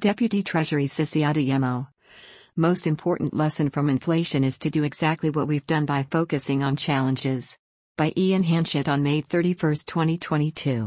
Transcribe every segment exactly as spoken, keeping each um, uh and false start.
Deputy Treasury Sisi Adeyemo. Most important lesson from inflation is to do exactly what we've done by focusing on challenges. By Ian Hanchett on May thirty-first, twenty twenty-two.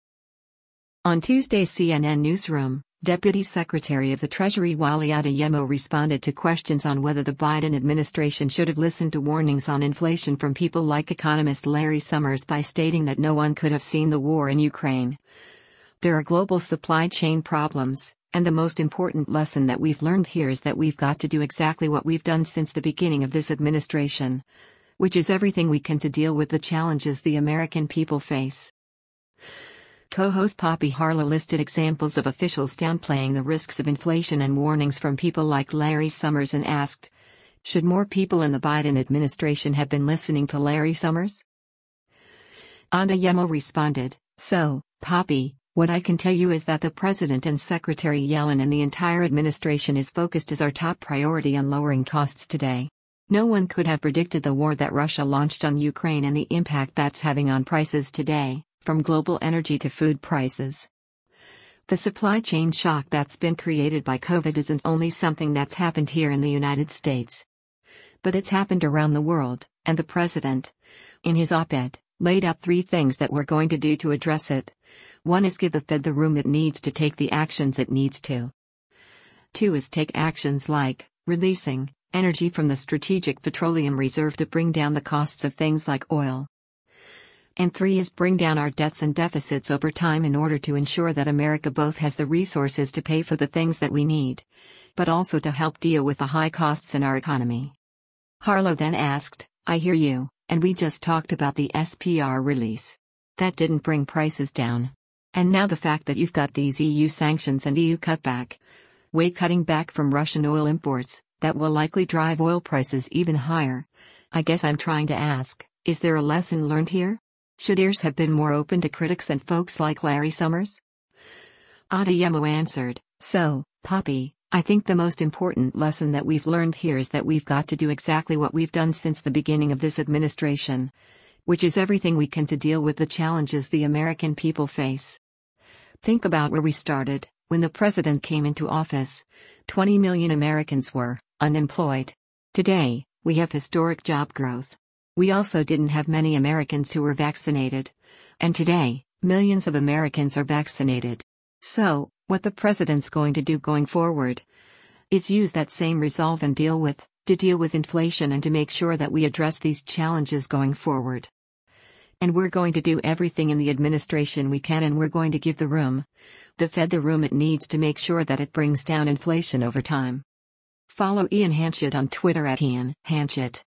On Tuesday's C N N Newsroom, Deputy Secretary of the Treasury Wale Adeyemo responded to questions on whether the Biden administration should have listened to warnings on inflation from people like economist Larry Summers by stating that no one could have seen the war in Ukraine. There are global supply chain problems, and the most important lesson that we've learned here is that we've got to do exactly what we've done since the beginning of this administration, which is everything we can to deal with the challenges the American people face. Co-host Poppy Harlow listed examples of officials downplaying the risks of inflation and warnings from people like Larry Summers and asked, should more people in the Biden administration have been listening to Larry Summers? Adeyemo responded, so, Poppy, what I can tell you is that the President and Secretary Yellen and the entire administration is focused as our top priority on lowering costs today. No one could have predicted the war that Russia launched on Ukraine and the impact that's having on prices today, from global energy to food prices. The supply chain shock that's been created by COVID isn't only something that's happened here in the United States, but it's happened around the world, and the President, in his op-ed, laid out three things that we're going to do to address it. One is give the Fed the room it needs to take the actions it needs to. Two is take actions like releasing energy from the Strategic Petroleum Reserve to bring down the costs of things like oil. And three is bring down our debts and deficits over time in order to ensure that America both has the resources to pay for the things that we need, but also to help deal with the high costs in our economy. Harlow then asked, I hear you, and we just talked about the S P R release. That didn't bring prices down. And now the fact that you've got these E U sanctions and E U cutback, way cutting back from Russian oil imports, that will likely drive oil prices even higher. I guess I'm trying to ask, is there a lesson learned here? Should ears have been more open to critics and folks like Larry Summers? Adeyemo answered, so, Poppy, I think the most important lesson that we've learned here is that we've got to do exactly what we've done since the beginning of this administration, which is everything we can to deal with the challenges the American people face. Think about where we started. When the president came into office, twenty million Americans were unemployed. Today, we have historic job growth. We also didn't have many Americans who were vaccinated. And today, millions of Americans are vaccinated. So, what the president's going to do going forward is use that same resolve and deal with, to deal with inflation and to make sure that we address these challenges going forward. And we're going to do everything in the administration we can, and we're going to give the room, the Fed the room it needs to make sure that it brings down inflation over time. Follow Ian Hanchett on Twitter at Ian Hanchett.